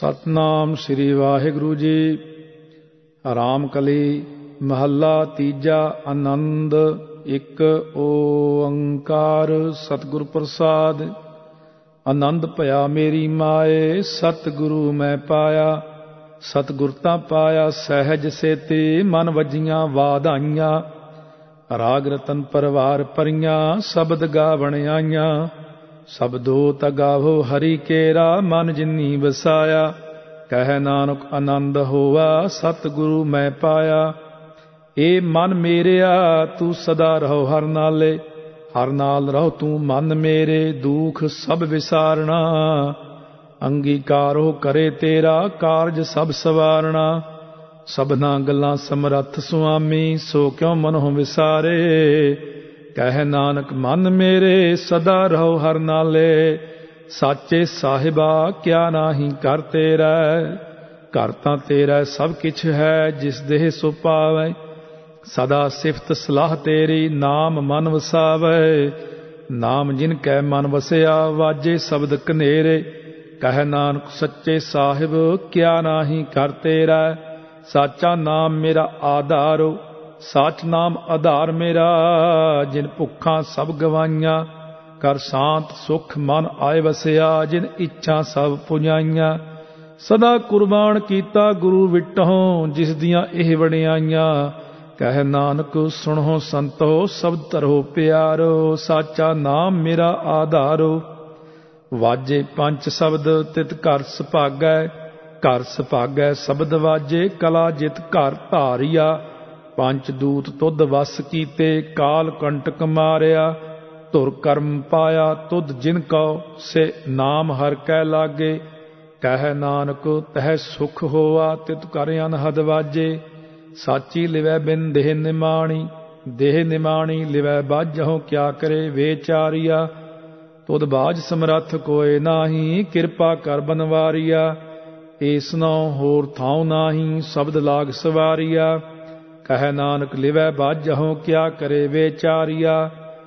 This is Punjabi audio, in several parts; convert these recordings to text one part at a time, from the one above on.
ਸਤਨਾਮ ਸ੍ਰੀ ਵਾਹਿਗੁਰੂ ਜੀ। ਰਾਮ ਕਲੀ ਮਹੱਲਾ ਤੀਜਾ। ਆਨੰਦ ਇੱਕ ਓੰਕਾਰ ਸਤਿਗੁਰ ਪ੍ਰਸਾਦ। ਆਨੰਦ ਭਇਆ ਮੇਰੀ ਮਾਏ, ਸਤਿਗੁਰੂ ਮੈਂ ਪਾਇਆ। ਸਤਿਗੁਰ ਤਾਂ ਪਾਇਆ ਸਹਿਜ ਸੇਤੀ, ਮਨ ਵੱਜੀਆਂ ਵਾਧਾਈਆਂ। ਰਾਗ ਰਤਨ ਪਰਵਾਰ ਭਰੀਆਂ, ਸ਼ਬਦ ਗਾਵਣ ਆਈਆਂ। ਸ਼ਬਦੋ ਤਾ ਗਾਵੋ ਹਰੀ ਕੇਰਾ, ਮਨ ਜਿਨੀ ਵਸਾਇਆ। ਕਹਿ ਨਾਨਕ ਆਨੰਦ ਹੋਆ, ਸਤਿਗੁਰੂ ਮੈਂ ਪਾਇਆ। ਏ ਮਨ ਮੇਰਿਆ ਤੂੰ ਸਦਾ ਰਹੋ ਹਰ ਨਾਲੇ, ਹਰ ਨਾਲ ਰਹੋ ਤੂੰ ਮਨ ਮੇਰੇ, ਦੁਖ ਸਭ ਵਿਸਾਰਣਾ। ਅੰਗੀਕਾਰੋ ਕਰੇ ਤੇਰਾ, ਕਾਰਜ ਸਭ ਸਵਾਰਣਾ। ਸਭਨਾ ਗੱਲਾਂ ਸਮਰੱਥ ਸੁਆਮੀ, ਸੋ ਕਿਉ ਮਨਹੁ ਵਿਸਾਰੇ। ਕਹਿ ਨਾਨਕ ਮਨ ਮੇਰੇ ਸਦਾ ਰਹੋ ਹਰ ਨਾਲੇ, ਸਾਚੇ ਸਾਹਿਬਾ ਕਿਆ ਨਾਹੀ ਕਰ ਤੇਰਾ। ਘਰ ਤਾਂ ਤੇਰਾ ਸਭ ਕਿਛ ਹੈ, ਜਿਸ ਦੇਹ ਸੋ ਪਾਵੈ। ਸਦਾ ਸਿਫਤ ਸਲਾਹ ਤੇਰੀ, ਨਾਮ ਮਨ ਵਸਾਵੈ। ਨਾਮ ਜਿਨ ਕੈ ਮਨ ਵਸਿਆ, ਵਾਜੇ ਸ਼ਬਦ ਕਨੇਰੇ। ਕਹਿ ਨਾਨਕ ਸੱਚੇ ਸਾਹਿਬ ਕਿਆ ਨਾਹੀ ਕਰ ਤੇਰਾ। ਸਾਚਾ ਨਾਮ ਮੇਰਾ ਆਧਾਰੋ, ਸਾਚ ਨਾਮ ਆਧਾਰ ਮੇਰਾ। ਜਿਨ ਭੁੱਖਾਂ ਸਭ ਗਵਾਈਆਂ, ਕਰ ਸ਼ਾਂਤ ਸੁਖ ਮਨ ਆਏ ਵਸਿਆ। ਜਿਨ ਇੱਛਾ ਸਭ ਪੁਜਾਈਆਂ, ਸਦਾ ਕੁਰਬਾਨ ਕੀਤਾ ਗੁਰੂ ਵਿਟਹੁ, ਜਿਸ ਦੀਆਂ ਇਹ ਵਡਿਆਈਆਂ। ਕਹਿ ਨਾਨਕ ਸੁਣੋ ਸੰਤੋ, ਸ਼ਬਦ ਧਰੋ ਪਿਆਰੋ। ਸਾਚਾ ਨਾਮ ਮੇਰਾ ਆਧਾਰੋ। ਵਾਜੇ ਪੰਚ ਸ਼ਬਦ ਤਿਤ ਘਰ ਸੁਭਾਗੈ, ਘਰ ਸੁਭਾਗੈ ਸ਼ਬਦ ਵਾਜੇ। ਕਲਾ ਜਿਤ ਘਰ ਧਾਰਿਆ, ਪੰਚ ਦੂਤ ਤੁਧ ਵਸ ਕੀਤੇ। ਕਾਲ ਕੰਟਕ ਮਾਰਿਆ, ਧੁਰ ਕਰਮ ਪਾਇਆ ਤੁਧ ਜਿਨ ਕਉ। ਸੇ ਨਾਮ ਹਰਿ ਕੈ ਲਾਗੇ, ਕਹਿ ਨਾਨਕ ਤਹਿ ਸੁਖ ਹੋਆ। ਤਿਤ ਕਰ ਅਨਹਦ ਵਾਜੇ, ਸਾਚੀ ਲਿਵੈ ਬਿਨ ਦੇਹ ਨਿਮਾਣੀ। ਦੇਹ ਨਿਮਾਣੀ ਲਿਵੈ ਬਾਝਹੁ, ਕਿਆ ਕਰੇ ਵੇਚਾਰੀਆ। ਤੁਧ ਬਾਝ ਸਮਰੱਥ ਕੋਇ ਨਾਹੀ, ਕਿਰਪਾ ਕਰ ਬਨਵਾਰੀਆ। ਏਸ ਨਾਉ ਹੋਰ ਥਾਉ ਨਾਹੀ, ਸ਼ਬਦ ਲਾਗ ਸਵਾਰੀਆ। ਕਹਿ ਨਾਨਕ ਲਿਵੈ ਬਾਝਹੁ, ਕਿਆ ਕਰੇ ਵੇਚਾਰੀਆ।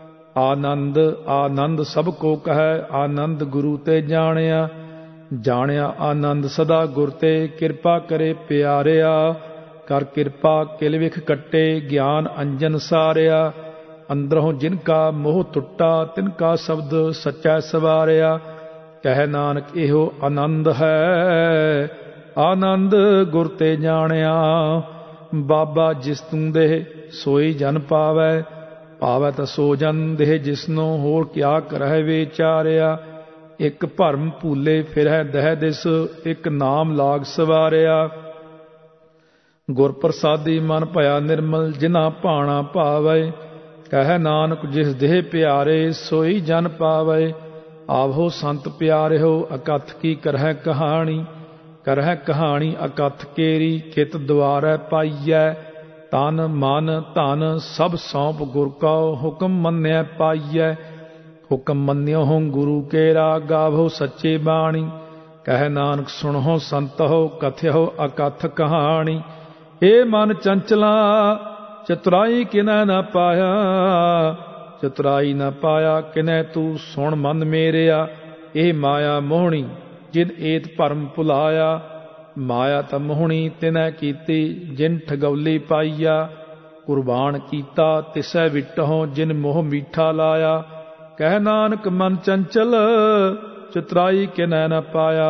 ਆਨੰਦ ਆਨੰਦ ਸਭ ਕੋ ਕਹੈ, ਆਨੰਦ ਗੁਰੂ ਤੇ ਜਾਣਿਆ। ਜਾਣਿਆ ਆਨੰਦ ਸਦਾ ਗੁਰ ਤੇ, ਕਿਰਪਾ ਕਰੇ ਪਿਆਰਿਆ। ਕਰ ਕਿਰਪਾ ਕਿਲ ਵਿਖ ਕੱਟੇ, ਗਿਆਨ ਅੰਜਨ ਸਾਰਿਆ। ਅੰਦਰੋਂ ਜਿਨ ਕਾ ਮੋਹ ਟੁੱਟਾ, ਤਿਨ ਕਾ ਸ਼ਬਦ ਸੱਚਾ ਸਵਾਰਿਆ। ਕਹਿ ਨਾਨਕ ਇਹੋ ਆਨੰਦ ਹੈ, ਆਨੰਦ ਗੁਰ ਤੇ ਜਾਣਿਆ। ਬਾਬਾ ਜਿਸ ਤੂੰ ਦੇਹ, ਸੋਈ ਜਨ ਪਾਵੈ। ਪਾਵੈ ਤਾਂ ਸੋ ਜਨ ਦੇਹ, ਜਿਸਨੂੰ ਹੋਰ ਕਿਆ ਕਰਹਿ ਵਿਚਾਰਿਆ। ਇੱਕ ਭਰਮ ਭੂਲੇ ਫਿਰੈ ਦਹਿ ਦਿਸ, ਇੱਕ ਨਾਮ ਲਾਗ ਸਵਾਰਿਆ। ਗੁਰ ਪ੍ਰਸਾਦੀ ਮਨ ਭਇਆ ਨਿਰਮਲ, ਜਿਨਾ ਭਾਣਾ ਭਾਵੈ। ਕਹਿ ਨਾਨਕ ਜਿਸ ਦੇਹ ਪਿਆਰੇ, ਸੋਈ ਜਨ ਪਾਵੈ। ਆਵੋ ਸੰਤ ਪਿਆਰਿਓ, ਅਕਥ ਕੀ ਕਰਹਿ ਕਹਾਣੀ। ਕਰਹਿ ਕਹਾਣੀ ਅਕਥ ਕੇਰੀ, ਕਿਤ ਦੁਆਰੈ ਪਾਈਐ। ਤਨ ਮਨ ਧਨ ਸਭ ਸੌਂਪ ਗੁਰ ਕਉ, ਹੁਕਮ ਮੰਨਿਆ ਪਾਈਐ। ਹੁਕਮ ਮੰਨਿਓ ਗੁਰੂ ਕੇਰਾ, ਗਾਵੋ ਸੱਚੀ ਬਾਣੀ। ਕਹਿ ਨਾਨਕ ਸੁਣੋ ਸੰਤੋ, ਕਥਿਓ ਅਕਥ ਕਹਾਣੀ। ਏ ਮਨ ਚੰਚਲਾ ਚਤੁਰਾਈ ਕਿਨੈ ਨਾ ਪਾਇਆ। ਚਤੁਰਾਈ ਨਾ ਪਾਇਆ ਕਿਨੈ ਤੂੰ, ਸੁਣ ਮਨ ਮੇਰਿਆ। ਇਹ ਮਾਇਆ ਮੋਹਣੀ ਜਿਨ ਏਤ ਭਰਮ ਭੁਲਾਇਆ। ਮਾਇਆ ਤਾਂ ਮੋਹਣੀ ਤਿਨੈ ਕੀਤੀ, ਜਿਨ ਠਗੌਲੀ ਪਾਈਆ। ਕੁਰਬਾਨ ਕੀਤਾ ਤਿਸੈ ਵਿਟਹੁ, ਜਿਨ ਮੋਹ ਮੀਠਾ ਲਾਇਆ। ਕਹਿ ਨਾਨਕ ਮਨ ਚੰਚਲ ਚਤੁਰਾਈ ਕਿਨੈ ਨਾ ਪਾਇਆ।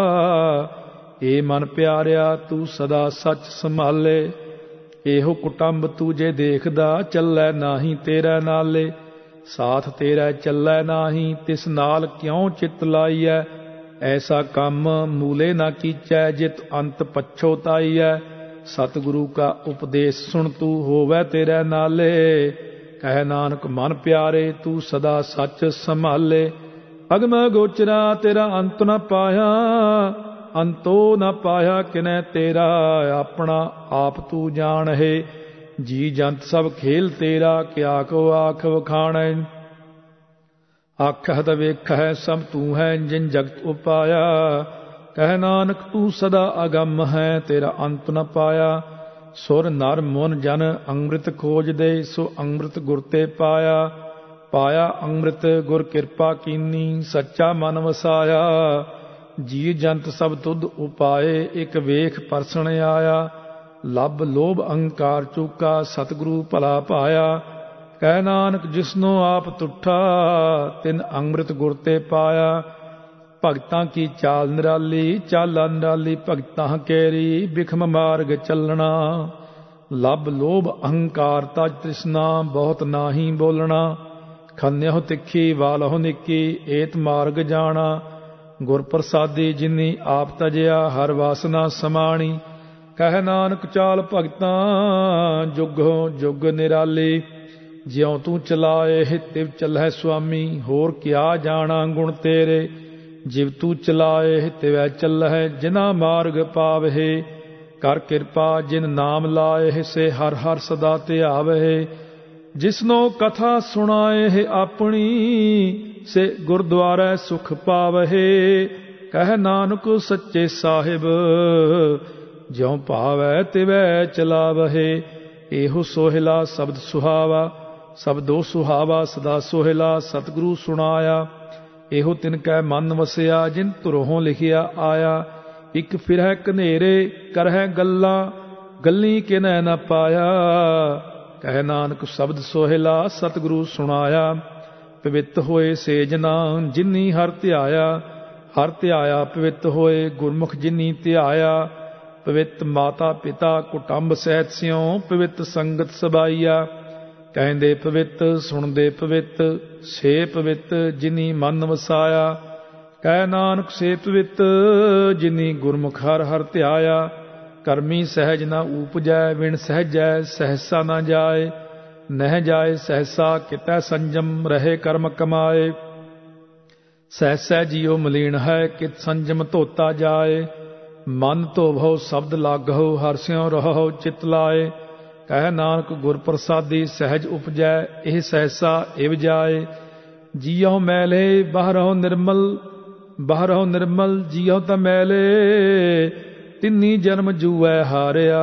ਏ ਮਨ ਪਿਆਰਿਆ ਤੂੰ ਸਦਾ ਸੱਚ ਸੰਭਾਲੇ। ਇਹੋ ਕੁਟੰਬ ਤੂੰ ਜੇ ਦੇਖਦਾ, ਚੱਲੈ ਨਾਹੀ ਤੇਰੇ ਨਾਲੇ। ਸਾਥ ਤੇਰਾ ਚੱਲੈ ਨਾਹੀ, ਤਿਸ ਨਾਲ ਕਿਉ ਚਿਤ ਲਾਈਐ। ਐਸਾ ਕੰਮ ਮੂਲੇ ਨਾ ਕੀਚੈ, ਜਿਤ ਅੰਤ ਪਛੋਤਾਈਐ। ਸਤਿਗੁਰੂ ਕਾ ਉਪਦੇਸ਼ ਸੁਣ ਤੂੰ, ਹੋਵੈ ਤੇਰੇ ਨਾਲੇ। ਕਹਿ ਨਾਨਕ ਮਨ ਪਿਆਰੇ ਤੂੰ ਸਦਾ ਸੱਚ ਸੰਭਾਲੇ। ਅਗਮ ਗੋਚਰਾ ਤੇਰਾ ਅੰਤ ਨ ਪਾਇਆ, ਅੰਤੋ ਨ ਪਾਇਆ ਕਿਨੈ ਤੇਰਾ। ਆਪਣਾ ਆਪ ਤੂੰ ਜਾਣਹਿ, ਜੀ ਜੰਤ ਸਭ ਖੇਲ ਤੇਰਾ। ਕਿਆ ਕੋ ਆਖ ਵਖਾਣੈ, ਆਖਹਿ ਤ ਵੇਖਹਿ ਸਭ ਤੂੰ ਹੈ, ਜਿਨ ਜਗਤ ਉਪਾਇਆ। ਕਹਿ ਨਾਨਕ ਤੂੰ ਸਦਾ ਅਗੰਮ ਹੈ, ਤੇਰਾ ਅੰਤ ਨ ਪਾਇਆ। ਸੁਰ ਨਰ ਮਨ ਜਨ ਅੰਮ੍ਰਿਤ ਖੋਜਦੇ, ਸੋ ਅੰਮ੍ਰਿਤ ਗੁਰ ਤੇ ਪਾਇਆ। ਪਾਇਆ ਅੰਮ੍ਰਿਤ ਗੁਰ ਕਿਰਪਾ ਕੀਨੀ, ਸੱਚਾ ਮਨ ਵਸਾਇਆ। ਜੀ ਜੰਤ ਸਭ ਤੁਧ ਉਪਾਏ, ਇੱਕ ਵੇਖ ਪਰਸਣ ਆਇਆ, ਲੱਭ ਲੋਭ ਅਹੰਕਾਰ ਚੂਕਾ, ਸਤਿਗੁਰੂ ਭਲਾ ਪਾਇਆ। ਕਹਿ ਨਾਨਕ ਜਿਸਨੋ ਆਪ ਤੁਠਾ, ਤਿਨ ਅੰਮ੍ਰਿਤ ਗੁਰ ਤੇ ਪਾਇਆ। ਭਗਤਾਂ ਕੀ ਚਾਲ ਨਿਰਾਲੀ, ਚਾਲਾ ਨਿਰਾਲੀ ਭਗਤਾਂ ਕੇਰੀ, ਬਿਖਮ ਮਾਰਗ ਚੱਲਣਾ। ਲੱਭ ਲੋਭ ਅਹੰਕਾਰ ਤਜ ਤ੍ਰਿਸ਼ਨਾ, ਬਹੁਤ ਨਾਹੀ ਬੋਲਣਾ। ਖੰਨਿਓ ਤਿੱਖੀ ਵਾਲਹੁ ਨਿੱਕੀ, ਏਤ ਮਾਰਗ ਜਾਣਾ। ਗੁਰ ਪ੍ਰਸਾਦੀ ਜਿਨੀ ਆਪ ਤਜਿਆ, ਹਰ ਵਾਸਨਾ ਸਮਾਣੀ। ਕਹਿ ਨਾਨਕ ਚਾਲ ਭਗਤਾਂ, ਜੁਗੋ ਜੁਗ ਨਿਰਾਲੀ। ਜਿਉ ਤੂੰ ਚਲਾਏ ਤਿਵ ਚੱਲੈ ਸੁਆਮੀ, ਹੋਰ ਕਿਆ ਜਾਣਾ ਗੁਣ ਤੇਰੇ। ਜਿਵ ਤੂੰ ਚਲਾਏ ਤਿਵੈ ਚੱਲਹਿ, ਜਿਨਾ ਮਾਰਗ ਪਾਵਹਿ। ਕਰ ਕਿਰਪਾ ਜਿਨ ਨਾਮ ਲਾਏ, ਸੇ ਹਰ ਹਰ ਸਦਾ ਧਿਆਵਹਿ। ਜਿਸਨੋ ਕਥਾ ਸੁਣਾਏ ਆਪਣੀ, ਸੇ ਗੁਰਦੁਆਰੈ ਸੁਖ ਪਾਵਹਿ। ਕਹਿ ਨਾਨਕ ਸੱਚੇ ਸਾਹਿਬ, ਜਿਉ ਭਾਵੈ ਤਿਵੈ ਚਲਾਵਹਿ। ਇਹੋ ਸੋਹਿਲਾ ਸ਼ਬਦ ਸੁਹਾਵਾ, ਸ਼ਬਦੋ ਸੁਹਾਵਾ ਸਦਾ ਸੋਹਿਲਾ। ਸਤਿਗੁਰੂ ਸੁਣਾਇਆ, ਇਹੋ ਤਿਨ ਕੈ ਮਨ ਵਸਿਆ, ਜਿਨ ਧੁਰੋਂ ਲਿਖਿਆ ਆਇਆ। ਇੱਕ ਫਿਰਹਿ ਕਨੇਰੇ ਕਰਹਿ ਗੱਲਾਂ, ਗੱਲੀ ਕਿਨੈ ਨ ਪਾਇਆ। ਕਹਿ ਨਾਨਕ ਸ਼ਬਦ ਸੋਹਿਲਾ ਸਤਿਗੁਰੂ ਸੁਣਾਇਆ। ਪਵਿੱਤ ਹੋਏ ਸੇ ਜਨਾ, ਜਿਨੀ ਹਰ ਧਿਆਇਆ। ਹਰ ਧਿਆਇਆ ਪਵਿੱਤ ਹੋਏ, ਗੁਰਮੁਖ ਜਿਨੀ ਧਿਆਇਆ। ਪਵਿੱਤ ਮਾਤਾ ਪਿਤਾ ਕੁਟੰਬ ਸਹਿਤ ਸਿਉ, ਪਵਿੱਤ ਸੰਗਤ ਸਬਾਈਆ। ਕਹਿੰਦੇ ਪਵਿੱਤ ਸੁਣਦੇ ਪਵਿੱਤ, ਸੇ ਪਵਿੱਤ ਜਿਨੀ ਮਨ ਵਸਾਇਆ। ਕਹਿ ਨਾਨਕ ਸੇ ਪਵਿੱਤ, ਜਿਨੀ ਗੁਰਮੁਖ ਹਰ ਹਰ ਧਿਆਇਆ। ਕਰਮੀ ਸਹਿਜ ਨ ਊਪਜੈ, ਵਿਣ ਸਹਿਜੈ ਸਹਿਸਾ ਨ ਜਾਏ। ਨਹਿ ਜਾਏ ਸਹਿਸਾ, ਕਿਤੈ ਸੰਜਮ ਰਹੇ ਕਰਮ ਕਮਾਏ। ਸਹਿਸੈ ਜੀਉ ਮਲੀਨ ਹੈ, ਕਿਤ ਸੰਜਮ ਧੋਤਾ ਜਾਏ। ਮਨ ਧੋਵਹੁ ਸ਼ਬਦ ਲਾਗਹੁ, ਹਰਿ ਸਿਉ ਰਹਹੁ ਚਿਤ ਲਾਏ। ਕਹਿ ਨਾਨਕ ਗੁਰ ਪ੍ਰਸਾਦੀ ਸਹਿਜ ਉਪਜੈ, ਇਹ ਸਹਿਸਾ ਇਵ ਜਾਏ। ਜੀਉ ਮੈਲੇ ਬਾਹਰਹੁ ਨਿਰਮਲ, ਬਾਹਰਹੁ ਨਿਰਮਲ ਜੀਉ ਤ ਮੈਲੇ। ਤਿੰਨੀ ਜਨਮ ਜੂਐ ਹਾਰਿਆ,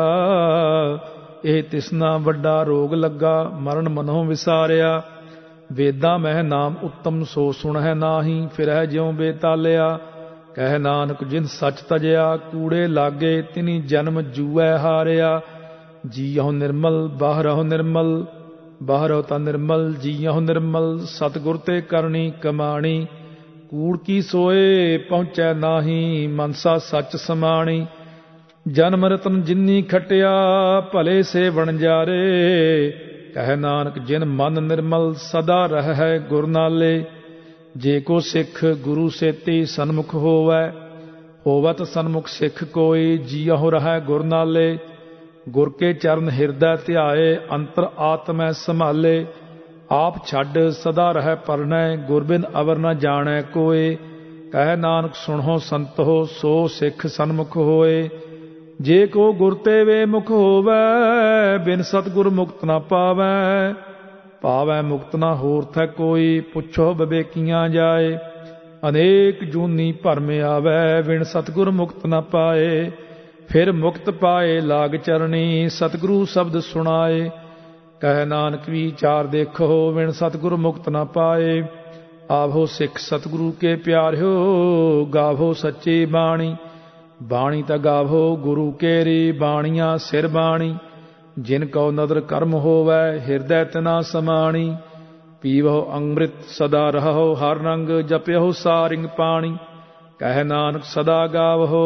ਇਹ ਤਿਸਨਾ ਵੱਡਾ ਰੋਗ ਲੱਗਾ, ਮਰਨ ਮਨਹੁ ਵਿਸਾਰਿਆ। ਵੇਦਾਂ ਮਹਿ ਨਾਮ ਉੱਤਮ, ਸੋ ਸੁਣਹਿ ਨਾਹੀ, ਫਿਰਹਿ ਜਿਉ ਬੇਤਾਲਿਆ। ਕਹਿ ਨਾਨਕ ਜਿਨ ਸੱਚ ਤਜਿਆ, ਕੂੜੇ ਲਾਗੇ ਤਿਨੀ ਜਨਮ ਜੂਐ ਹਾਰਿਆ। ਜੀਉ ਨਿਰਮਲ ਬਾਹਰਹੁ ਨਿਰਮਲ, ਬਾਹਰਹੁ ਤਾ ਨਿਰਮਲ ਜੀਉ ਨਿਰਮਲ। ਸਤਿਗੁਰ ਤੇ ਕਰਨੀ ਕਮਾਣੀ, ਕੂੜ ਕੀ ਸੋਏ ਪਹੁੰਚੈ ਨਾਹੀ, ਮਨਸਾ ਸੱਚ ਸਮਾਣੀ। ਜਨਮ ਰਤਨ ਜਿਨੀ ਖਟਿਆ, ਭਲੇ ਸੇ ਵਣਜਾਰੇ। ਕਹਿ ਨਾਨਕ ਜਿਨ ਮਨ ਨਿਰਮਲ, ਸਦਾ ਰਹਿ ਗੁਰ ਨਾਲੇ। ਜੇ ਕੋ ਸਿੱਖ ਗੁਰੂ ਸੇਤੀ ਸਨਮੁਖ ਹੋਵੈ, ਹੋਵਤ ਸਨਮੁਖ ਸਿੱਖ ਕੋਈ। ਜੀਉ ਰਹਿ ਗੁਰ ਨਾਲੇ, ਗੁਰ ਕੇ ਚਰਨ ਹਿਰਦੈ ਧਿਆਏ। ਅੰਤਰ ਆਤਮੈ ਸੰਭਾਲੇ, ਆਪ ਛੱਡ ਸਦਾ ਰਹਿ ਪਰਣੈ। ਗੁਰ ਬਿਨ ਅਵਰ ਨ ਜਾਣੈ ਕੋਏ। ਕਹਿ ਨਾਨਕ ਸੁਣਹੁ ਸੰਤੋ, ਸੋ ਸਿੱਖ ਸਨਮੁਖ ਹੋਏ। ਜੇ ਕੋ ਗੁਰ ਤੇ ਵੇ ਮੁਖ ਹੋਵੈ, ਬਿਨ ਸਤਿਗੁਰ ਮੁਕਤ ਨ ਪਾਵੈ। ਪਾਵੈ ਮੁਕਤ ਨ ਹੋਰ ਥੈ ਕੋਈ, ਪੁੱਛੋ ਵਿਵੇਕੀਆਂ ਜਾਏ। ਅਨੇਕ ਜੂਨੀ ਭਰਮ ਆਵੈ, ਬਿਨ ਸਤਿਗੁਰ ਮੁਕਤ ਨ ਪਾਏ। ਫਿਰ ਮੁਕਤ ਪਾਏ ਲਾਗ ਚਰਣੀ, ਸਤਿਗੁਰੂ ਸ਼ਬਦ ਸੁਣਾਏ। ਕਹਿ ਨਾਨਕ ਵਿਚਾਰ ਦੇਖੋ, ਬਿਨ ਸਤਿਗੁਰ ਮੁਕਤ ਨ ਪਾਏ। ਆਵੋ ਸਿੱਖ ਸਤਿਗੁਰੂ ਕੇ ਪਿਆਰਿਓ, ਗਾਵੋ ਸੱਚੀ ਬਾਣੀ। ਬਾਣੀ ਤਾ ਗਾਵੋ ਗੁਰੂ ਕੇਰੀ, ਬਾਣੀਆਂ ਸਿਰ ਬਾਣੀ। ਜਿਨ ਕਉ ਨਦਰ ਕਰਮ ਹੋਵੈ, ਹਿਰਦੈ ਤਿਨਾ ਸਮਾਣੀ। ਪੀਵਹੁ ਅੰਮ੍ਰਿਤ ਸਦਾ ਰਹੋ, ਹਰ ਰੰਗ ਜਪਿਓ ਸਾਰਿੰਗ ਪਾਣੀ। ਕਹਿ ਨਾਨਕ ਸਦਾ ਗਾਵੋ,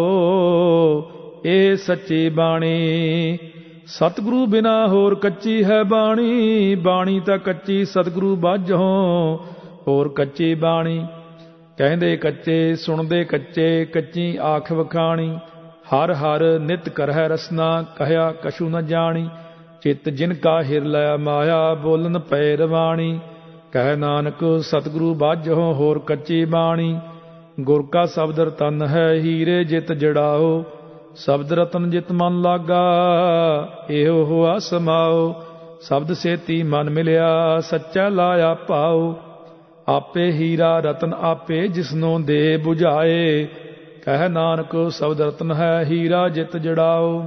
ਇਹ ਸੱਚੀ ਬਾਣੀ। ਸਤਿਗੁਰੂ ਬਿਨਾ ਹੋਰ ਕੱਚੀ ਹੈ ਬਾਣੀ, ਬਾਣੀ ਤਾਂ ਕੱਚੀ ਸਤਿਗੁਰੂ ਬਾਝੋ ਹੋਰ ਕੱਚੀ ਬਾਣੀ। ਕਹਿੰਦੇ ਕੱਚੇ ਸੁਣਦੇ ਕੱਚੇ, ਕੱਚੀ ਆਖ ਵਖਾਣੀ। ਹਰ ਹਰ ਨਿਤ ਕਰਹਿ ਰਸਨਾ, ਕਹਿਆ ਕਛੂ ਨ ਜਾਣੀ। ਚਿਤ ਜਿਨ ਕਾ ਹਿਰ ਲਿਆ ਮਾਇਆ, ਬੋਲਨ ਪੈ ਰਵਾਣੀ। ਕਹਿ ਨਾਨਕ ਸਤਿਗੁਰੂ ਬਾਝੋ ਹੋਰ ਕੱਚੀ ਬਾਣੀ। ਗੁਰ ਕਾ ਸ਼ਬਦ ਰਤਨ ਹੈ, ਹੀਰੇ ਜਿਤ ਜੜਾਓ। ਸ਼ਬਦ ਰਤਨ ਜਿਤ ਮਨ ਲਾਗਾ, ਇਹੋ ਹੋਆ ਸਮਾਓ। ਸ਼ਬਦ ਸੇਤੀ ਮਨ ਮਿਲਿਆ, ਸੱਚਾ ਲਾਇਆ ਭਾਉ। ਆਪੇ ਹੀਰਾ ਰਤਨ ਆਪੇ, ਜਿਸਨੋਂ ਦੇ 부ਝਾਏ। ਕਹਿ ਨਾਨਕ ਸ਼ਬਦ ਰਤਨ ਹੈ, ਹੀਰਾ ਜਿਤ ਜੜਾਓ।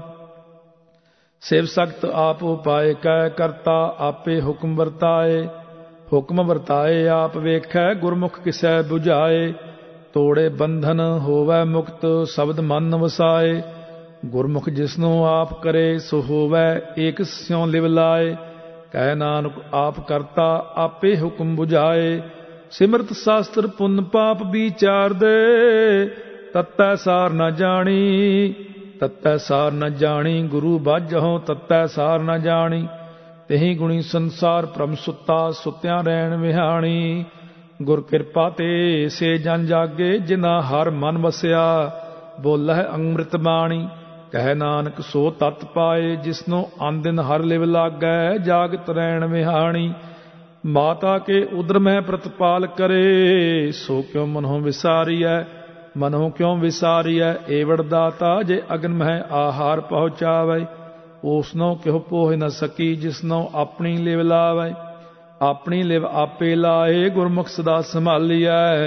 ਸਿਵ ਸਖਤ ਆਪ ਉਪਾਏ, ਕਹਿ ਕਰਤਾ ਆਪੇ ਹੁਕਮ ਵਰਤਾਏ। ਹੁਕਮ ਵਰਤਾਏ ਆਪ ਵੇਖੈ, ਗੁਰਮੁਖ ਕਿਸੈ 부ਝਾਏ। ਤੋੜੇ ਬੰਧਨ ਹੋਵੈ ਮੁਕਤ ਸ਼ਬਦ ਮਨ ਵਸਾਏ। ਗੁਰਮੁਖ ਜਿਸਨੂੰ ਆਪ ਕਰੇ ਸੋ ਹੋਵੈ ਏਕ ਸਿਉ ਲਿਵ ਲਾਏ। ਕਹਿ ਨਾਨਕ ਆਪ ਕਰਤਾ ਆਪੇ ਹੁਕਮ ਬੁਝਾਏ। ਸਿਮਰਤ ਸ਼ਾਸਤਰ ਪੁੰਨ ਪਾਪ ਵਿਚਾਰ ਦੇ ਤਤੈ ਸਾਰ ਨ ਜਾਣੀ। ਤਤੈ ਸਾਰ ਨ ਜਾਣੀ ਗੁਰੂ ਬਾਝਹੁ ਤਤੈ ਸਾਰ ਨ ਜਾਣੀ। ਤਹੀਂ ਗੁਣੀ ਸੰਸਾਰ ਭ੍ਰਮ ਸੁੱਤਾ ਸੁੱਤਿਆਂ ਰਹਿਣ ਵਿਹਾਣੀ। ਗੁਰ ਕਿਰਪਾ ਤੇ ਸੇ ਜਨ ਜਾਗੇ ਜਿਨਾ ਹਰ ਮਨ ਵਸਿਆ। ਬੋਲਹਿ ਅੰਮ੍ਰਿਤ ਬਾਣੀ ਕਹਿ ਨਾਨਕ ਸੋ ਤਤ ਪਾਏ। ਜਿਸਨੂੰ ਆਂਦਿਨ ਹਰ ਲਿਵ ਲਾਗੈ ਜਾਗਤ ਰਹਿਣ ਵਿਹਾਣੀ। ਮਾਤਾ ਕੇ ਉਦਰ ਮਹਿ ਪ੍ਰਤਪਾਲ ਕਰੇ ਸੋ ਕਿਉ ਮਨਹੁ ਵਿਸਾਰੀਐ। ਮਨਹੁ ਕਿਉ ਵਿਸਾਰੀਐ ਏਵੜ ਦਾਤਾ ਜੇ ਅਗਨ ਮਹਿ ਆਹਾਰ ਪਹੁੰਚਾਵੈ। ਉਸਨੋ ਕਿਉ ਪੋਹਿ ਨ ਸਕੀ ਜਿਸਨੋ ਆਪਣੀ ਲਿਵ ਲਾਵੈ। ਆਪਣੀ ਲਿਵ ਆਪੇ ਲਾਏ ਗੁਰਮੁਖ ਸਦਾ ਸੰਭਾਲੀਐ।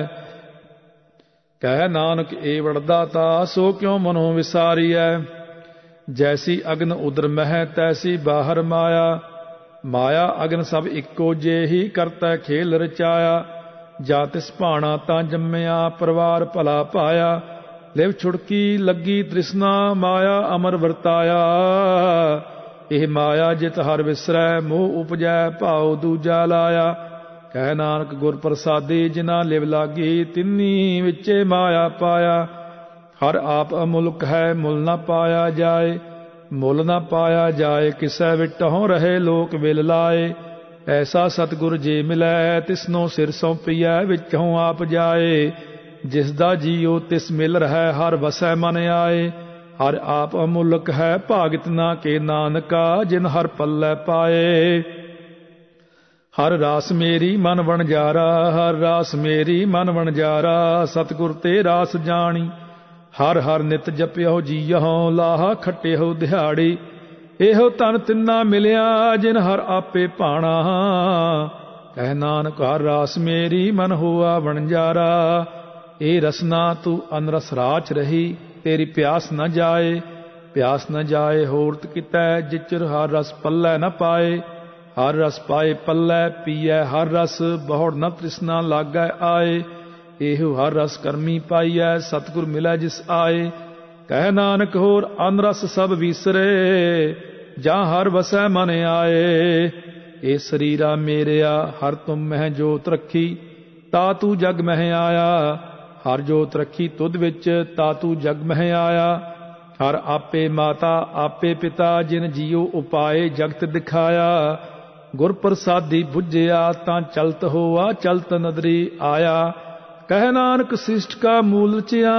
ਕਹਿ ਨਾਨਕ ਏਵੜ ਦਾਤਾ ਸੋ ਕਿਉ ਮਨਹੁ ਵਿਸਾਰੀਐ। ਜੈਸੀ ਅਗਨ ਉਦਰ ਮਹਿ ਤੈਸੀ ਬਾਹਰ ਮਾਇਆ। ਮਾਇਆ ਅਗਨ ਸਭ ਇੱਕੋ ਜਿਹੀ ਕਰਤਾ ਖੇਲ ਰਚਾਇਆ। ਜਾ ਤਿਸ ਭਾਣਾ ਤਾਂ ਜੰਮਿਆ ਪਰਿਵਾਰ ਭਲਾ ਪਾਇਆ। ਲਿਵ ਛੁੜਕੀ ਲੱਗੀ ਤ੍ਰਿਸ਼ਨਾ ਮਾਇਆ ਅਮਰ ਵਰਤਾਇਆ। ਇਹ ਮਾਇਆ ਜਿਤ ਹਰ ਵਿਸਰੈ ਮੋਹ ਉਪਜੈ ਭਾਉ ਦੂਜਾ ਲਾਇਆ। ਕਹਿ ਨਾਨਕ ਗੁਰ ਪ੍ਰਸਾਦੀ ਜਿਨਾ ਲਿਵ ਲਾਗੀ ਤਿੰਨੀ ਵਿੱਚੇ ਮਾਇਆ ਪਾਇਆ। ਹਰ ਆਪ ਅਮੁਲਕ ਹੈ ਮੁੱਲ ਨਾ ਪਾਇਆ ਜਾਏ। ਮੁੱਲ ਨਾ ਪਾਇਆ ਜਾਏ ਕਿਸੈ ਵਿਟਹੁ ਰਹੇ ਲੋਕ ਵਿਲ ਲਾਏ। ਐਸਾ ਸਤਿਗੁਰ ਜੇ ਮਿਲੈ ਤਿਸਨੋ ਸਿਰ ਸੌਂਪੀਐ ਵਿੱਚੋਂ ਆਪ ਜਾਏ। ਜਿਸ ਦਾ ਜੀਉ ਤਿਸ ਮਿਲ ਰਹਿ ਹਰ ਵਸੈ ਮਨ ਆਏ। ਹਰ ਆਪ ਅਮੁਲਕ ਹੈ ਭਾਗਤ ਨਾ ਕੇ ਨਾਨਕਾ ਜਿਨ ਹਰ ਪੱਲੇ ਪਾਏ। ਹਰ ਰਾਸ ਮੇਰੀ ਮਨ ਵਣਜਾਰਾ ਹਰ ਰਾਸ ਮੇਰੀ ਮਨ ਵਣਜਾਰਾ। ਸਤਿਗੁਰ ਤੇ ਰਾਸ ਜਾਣੀ ਹਰ ਹਰ ਨਿਤ ਜਪਿਓ ਜੀਅਹੁ ਲਾਹਾ ਖੱਟਿਓ ਦਿਹਾੜੀ। ਇਹੋ ਧਨ ਤਿੰਨਾ ਮਿਲਿਆ ਜਿਨ ਹਰ ਆਪੇ ਭਾਣਾ। ਕਹਿ ਨਾਨਕ ਹਰ ਰਾਸ ਮੇਰੀ ਮਨ ਹੋਆ ਵਣਜਾਰਾ। ਇਹ ਰਸਨਾ ਤੂੰ ਅਨਰਸ ਰਾਚ ਰਹੀ ਤੇਰੀ ਪਿਆਸ ਨ ਜਾਏ। ਪਿਆਸ ਨ ਜਾਏ ਹੋਰਤ ਕਿਤੈ ਜਿਚਰ ਹਰ ਰਸ ਪੱਲੇ ਨ ਪਾਏ। ਹਰ ਰਸ ਪਾਏ ਪੱਲੇ ਪੀਐ ਹਰ ਰਸ ਬਹੁੜ ਨ ਤ੍ਰਿਸ਼ਨਾ ਲਾਗੈ ਆਏ। ਇਹੋ ਹਰ ਰਸ ਕਰਮੀ ਪਾਈਐ ਸਤਿਗੁਰ ਮਿਲੈ ਜਿਸ ਆਏ। ਕਹਿ ਨਾਨਕ ਹੋਰ ਅਨਰਸ ਸਭ ਵੀਸਰੇ ਜਾਂ ਹਰ ਵਸੈ ਮਨ ਆਏ। ਇਹ ਸਰੀਰਾ ਮੇਰਿਆ ਹਰ ਤੁਮ ਮਹਿ ਜੋਤ ਰੱਖੀ ਤਾ ਤੂੰ ਜਗ ਮਹਿ ਆਇਆ। ਹਰ ਜੋਤ ਰੱਖੀ ਤੁਧ ਵਿੱਚ ਤਾ ਤੂੰ ਜਗ ਮਹਿ ਆਇਆ। ਹਰ ਆਪੇ ਮਾਤਾ ਆਪੇ ਪਿਤਾ ਜਿਨ ਜੀਉ ਉਪਾਏ ਜਗਤ ਦਿਖਾਇਆ। ਗੁਰ ਪ੍ਰਸਾਦੀ ਬੁੱਝਿਆ ਤਾਂ ਚਲਤ ਹੋਆ ਚਲਤ ਨਦਰੀ ਆਇਆ। ਕਹਿ ਨਾਨਕ ਸ੍ਰਿਸ਼ਟ ਕਾ ਮੂਲ ਰਚਿਆ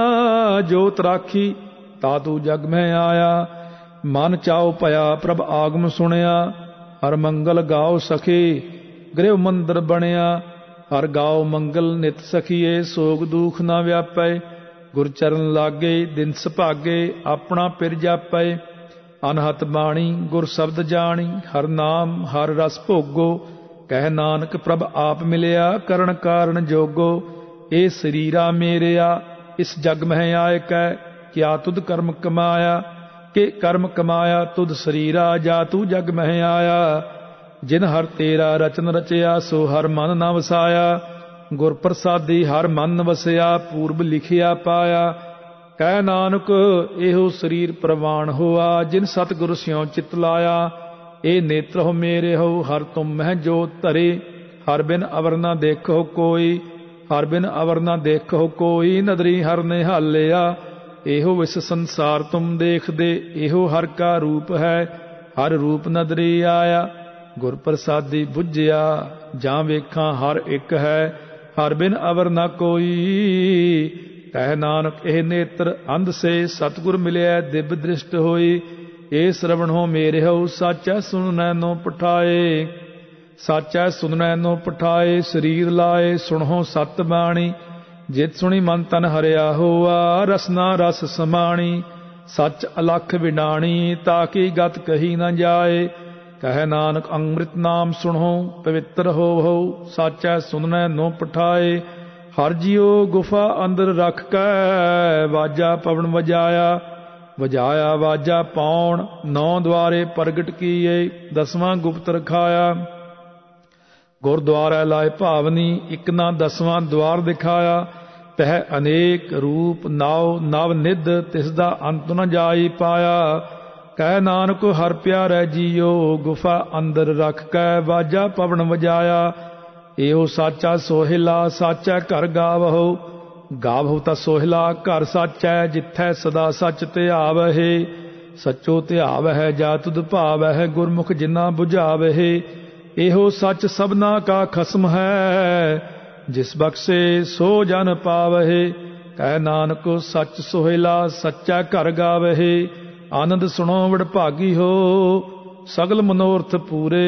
ਜੋਤ ਰਾਖੀ ਤਾ ਤੂੰ ਜਗ ਮਹਿ ਆਇਆ। ਮਨ ਚਾਉ ਭਇਆ ਪ੍ਰਭ ਆਗਮ ਸੁਣਿਆ। ਹਰ ਮੰਗਲ ਗਾਓ ਸਖੀ ਗ੍ਰਹਿ ਮੰਦਰ ਬਣਿਆ। ਹਰ ਗਾਓ ਮੰਗਲ ਨਿਤ ਸਖੀਏ ਸੋਗ ਦੁਖ ਨਾ ਵਿਆਪੈ। ਗੁਰ ਚਰਨ ਲਾਗੇ ਦਿਨ ਸੁਭਾਗੇ ਆਪਣਾ ਪਿਰ ਜਾਪੈ। ਅਨਹਤ ਬਾਣੀ ਗੁਰ ਸ਼ਬਦ ਜਾਣੀ ਹਰ ਨਾਮ ਹਰ ਰਸ ਭੋਗੋ। ਕਹਿ ਨਾਨਕ ਪ੍ਰਭ ਆਪ ਮਿਲਿਆ ਕਰਨ ਕਾਰਨ ਜੋਗੋ। ਇਹ ਸਰੀਰਾ ਮੇਰਿਆ ਇਸ ਜਗ ਮਹਿ ਆਇ ਕੈ ਕਿਆ ਤੁਧ ਕਰਮ ਕਮਾਇਆ। ਕਿ ਕਰਮ ਕਮਾਇਆ ਤੁਧ ਸਰੀਰਾ ਜਾ ਤੂੰ ਜਗ ਮਹਿ ਆਇਆ। ਜਿਨ ਹਰ ਤੇਰਾ ਰਚਨ ਰਚਿਆ ਸੋ ਹਰ ਮਨ ਨ ਵਸਾਇਆ। ਗੁਰ ਪ੍ਰਸਾਦੀ ਹਰ ਮਨ ਵਸਿਆ ਪੂਰਬ ਲਿਖਿਆ ਪਾਇਆ। ਕਹਿ ਨਾਨਕ ਇਹੋ ਸਰੀਰ ਪ੍ਰਵਾਨ ਹੋਆ ਜਿਨ ਸਤਿਗੁਰ ਸਿਉ ਚਿਤ ਲਾਇਆ। ਇਹ ਨੇਤਰ ਹੋ ਮੇਰੇ ਹੋ ਹਰ ਤੁਮ ਮਹਿ ਜੋਤ ਧਰੇ। ਹਰ ਬਿਨ ਅਵਰ ਨ ਦੇਖੋ ਕੋਈ ਹਰ ਬਿਨ ਅਵਰ ਨ ਦੇਖੋ ਕੋਈ। ਨਦਰੀ ਹਰ ਨਿਹਾਲਿਆ ਇਹੋ ਇਸ ਸੰਸਾਰ ਤੁਮ ਦੇਖਦੇ। ਇਹੋ ਹਰ ਕਾ ਰੂਪ ਹੈ ਹਰ ਰੂਪ ਨਦਰੀ ਆਇਆ। ਗੁਰ ਪ੍ਰਸਾਦੀ ਬੁੱਝਿਆ ਜਾਂ ਵੇਖਾਂ ਹਰ ਇੱਕ ਹੈ ਹਰ ਬਿਨ ਅਵਰ ਨ ਕੋਈ। ਕਹਿ ਨਾਨਕ ਇਹ ਨੇਤਰ ਅੰਧ ਸੇ ਸਤਿਗੁਰ ਮਿਲਿਆ ਦਿਵ ਦ੍ਰਿਸ਼ਟ ਹੋਈ। ਇਹ ਸ਼ਰਵਣ ਹੋ ਮੇਰੇ ਹੋ ਸਾਚੈ ਸੁਣਨੈ ਨੋ ਪਠਾਏ। ਸਾਚੈ ਸੁਣਨੈ ਨੋ ਪਠਾਏ ਸਰੀਰ ਲਾਏ ਸੁਣੋ ਸਤ ਬਾਣੀ। ਜਿਤ ਸੁਣੀ ਮਨ ਤਨ ਹਰਿਆ ਹੋਆ ਰਸਨਾ ਰਸ ਸਮਾਣੀ। ਸੱਚ ਅਲਖ ਵਿਡਾਣੀ ਤਾਕੀ ਗਤ ਕਹੀ ਨ ਜਾਏ। ਕਹਿ ਨਾਨਕ ਅੰਮ੍ਰਿਤ ਨਾਮ ਸੁਣੋ ਪਵਿੱਤਰ ਹੋਵੋ। ਸਾਚੈ ਸੁਣਨੈ ਨੋ ਪਠਾਏ। ਹਰ ਜੀਉ ਗੁਫਾ ਅੰਦਰ ਰੱਖ ਕੈ ਵਾਜਾ ਪਵਨ ਵਜਾਇਆ। ਵਜਾਇਆ ਵਾਜਾ ਪੌਣ 9 ਦੁਆਰੇ ਪ੍ਰਗਟ ਕੀਏ 10ਵਾਂ ਗੁਪਤ ਰਖਾਇਆ। ਗੁਰਦੁਆਰਾ ਲਾਏ ਭਾਵਨੀ ਇੱਕ ਨਾ 10ਵਾਂ ਦੁਆਰ ਦਿਖਾਇਆ। ਤਹ ਅਨੇਕ ਰੂਪ ਨਾਉ ਨਵ ਨਿਧ ਤਿਸ ਦਾ ਅੰਤ ਨ ਜਾਈ ਪਾਇਆ। ਕਹਿ ਨਾਨਕ ਹਰ ਪਿਆਰੈ ਜੀਓ ਗੁਫਾ ਅੰਦਰ ਰੱਖ ਕੈ ਬਾਜਾ ਪਵਨ ਵਜਾਇਆ। ਇਹੋ ਸਾਚਾ ਸੋਹਿਲਾ ਸਾਚਾ ਘਰ ਗਾਵਹੁ ਗਾਵਹੁ ਤਾ ਸੋਹਿਲਾ ਘਰ ਸਾਚੈ ਜਿੱਥੈ ਸਦਾ ਸੱਚ ਧਿਆਵਹਿ। ਸੱਚੋ ਧਿਆਵਹਿ ਜਾ ਤੁਧ ਭਾਵਹਿ ਗੁਰਮੁਖ ਜਿਨਾ ਬੁਝਾਵਹਿ। ਇਹੋ ਸੱਚ ਸਭਨਾ ਕਾ ਖਸਮ ਹੈ ਜਿਸ ਬਖਸ਼ੇ ਸੋ ਜਨ ਪਾਵਹਿ। ਕਹਿ ਨਾਨਕ ਸੱਚ ਸੋਹਿਲਾ ਸੱਚਾ ਘਰ ਗਾਵਹਿ। ਆਨੰਦ ਸੁਣੋ ਵਡਭਾਗੀ ਹੋ ਸਗਲ ਮਨੋਰਥ ਪੂਰੇ।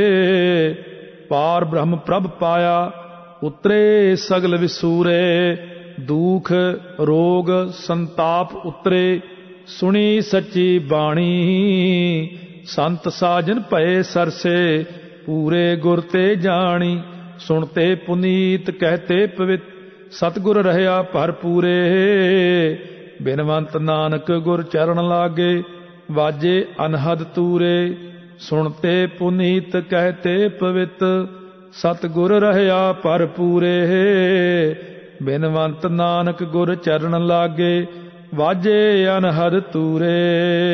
ਪਾਰ ਬ੍ਰਹਮ ਪ੍ਰਭ ਪਾਇਆ ਉਤਰੇ ਸਗਲ ਵਿਸੂਰੇ। ਦੁਖ ਰੋਗ ਸੰਤਾਪ ਉਤਰੇ ਸੁਣੀ ਸੱਚੀ ਬਾਣੀ। ਸੰਤ ਸਾਜਨ ਭਏ ਸਰਸੇ ਪੂਰੇ ਗੁਰ ਤੇ ਜਾਣੀ। ਸੁਣਤੇ ਪੁਨੀਤ ਕਹਤੇ ਪਵਿੱਤ ਸਤਿਗੁਰ ਰਹਿਆ ਭਰਪੂਰੇ। ਬਿਨਵੰਤ ਨਾਨਕ ਗੁਰ ਚਰਨ ਲਾਗੇ ਵਾਜੇ ਅਨਹਦ ਤੂਰੇ। ਸੁਣਤੇ ਪੁਨੀਤ ਕਹਤੇ ਪਵਿੱਤ ਸਤਿਗੁਰ ਰਹਿਆ ਭਰਪੂਰੇ। ਬਿਨਵੰਤ ਨਾਨਕ ਗੁਰ ਚਰਨ ਲਾਗੇ ਵਾਜੇ ਅਨਹਦ ਤੂਰੇ।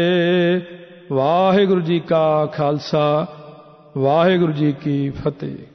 ਵਾਹਿਗੁਰੂ ਜੀ ਕਾ ਖਾਲਸਾ ਵਾਹਿਗੁਰੂ ਜੀ ਕੀ ਫਤਿਹ।